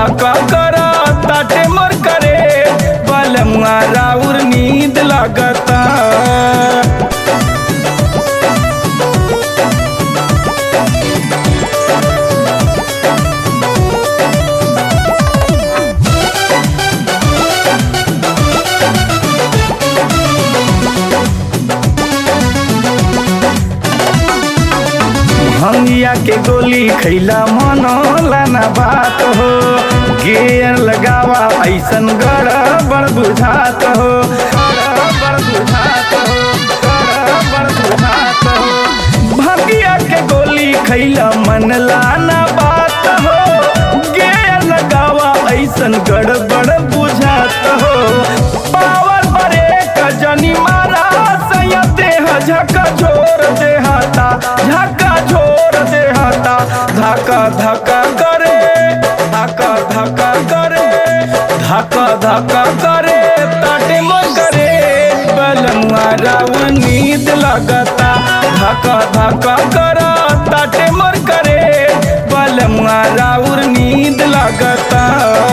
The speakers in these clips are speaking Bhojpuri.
धका करा ताटे मोर करे बलमुआ राउर नींद लागता। भंगिया के गोली खैला मनोला ना बात हो, गेर लगावा ऐसन गड़बड़ बुझात हो, गड़बड़ बुझात हो, गड़बड़ बुझात हो। भंगिया के गोली खैला मनला ना बात हो, गेर लगावा ऐसन गड़बड़ बुझात हो। पावर ब्रेक जनी मारा सैया देह झका झोर देहाता, झका झोर देहाता। धका धका करे धका धका करे धका धका करे ताटे मोर करे बलमुआ राउर नींद लागता। धका धका करा ताटे मोर करे बलमुआ राउर नींद लागता।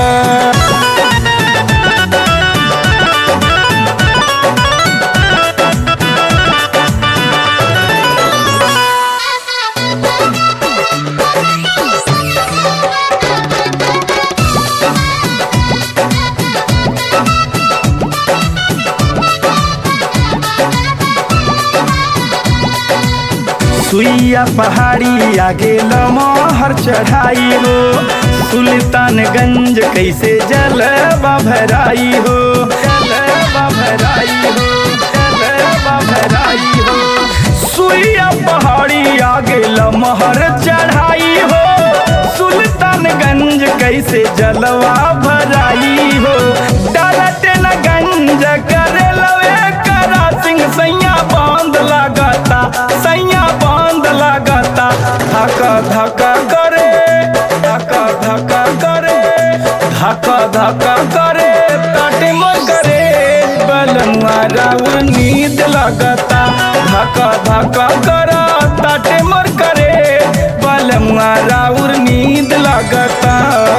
सुइया पहाड़ी आगे लमहर चढ़ाई हो, सुल्तानगंज कैसे जलवा भराई हो, जलवा भराई हो, जलवा भराई हो। सुइया पहाड़ी आगे लमहर चढ़ाई हो, सुल्तानगंज कैसे जलवा भराई हो। डालटनगंज करे लवे करा सिंह सैया बांध लागता, सैया बांध लागता। धका धका करे धका धका करे धका धका करे ताटे मोर करे बलमुआ राउर नींद लागता। धका धका करा ताटे मोर करे बलमुआ राउर नींद लागता।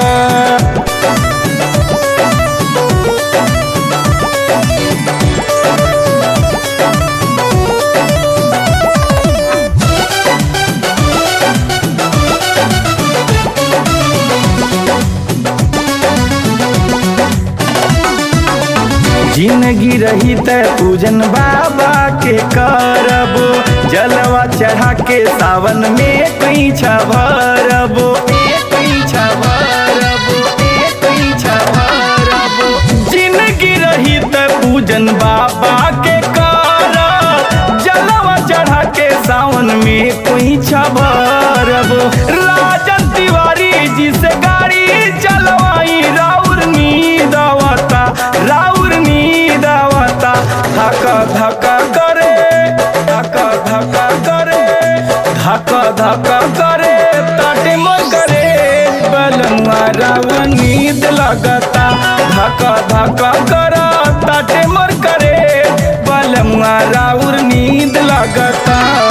जिंदगी रही त पूजन बाबा के करबो, जलवा चढ़ा के सावन में कहीं छभरबो, कहीं छभरबो, कहीं छभरबो। जिंदगी रही त पूजन बाबा के करब, जलवा चढ़ा के सावन में कहीं छभरबो। राजन तिवारी जी से गाड़ी चलवाई राउर नींद आवता, राउर नींद आवता। धका धका करे धका धका करे धका धका करे ताटे मोर करे बलमुआ राउर नींद लागता। धका धका करा ताटे मोर करे बलमुआ राउर नींद लागता।